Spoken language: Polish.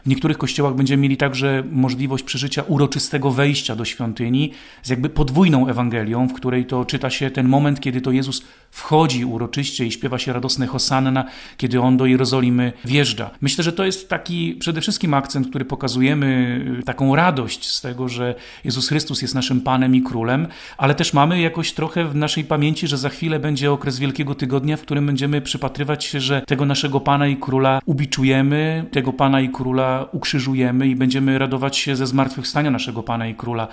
W niektórych kościołach będziemy mieli także możliwość przeżycia uroczystego wejścia do świątyni z jakby podwójną Ewangelią, w której to czyta się ten moment, kiedy to Jezus wchodzi uroczyście i śpiewa się radosne Hosanna, kiedy On do Jerozolimy wjeżdża. Myślę, że to jest taki przede wszystkim akcent, który pokazujemy taką radość z tego, że Jezus Chrystus jest naszym Panem i Królem, ale też mamy jakoś trochę w naszej pamięci, że za chwilę będzie okres Wielkiego Tygodnia, w którym będziemy przypatrywać się, że tego naszego Pana i Króla ubiczujemy, tego Pana i Króla ukrzyżujemy i będziemy radować się ze zmartwychwstania naszego Pana i Króla.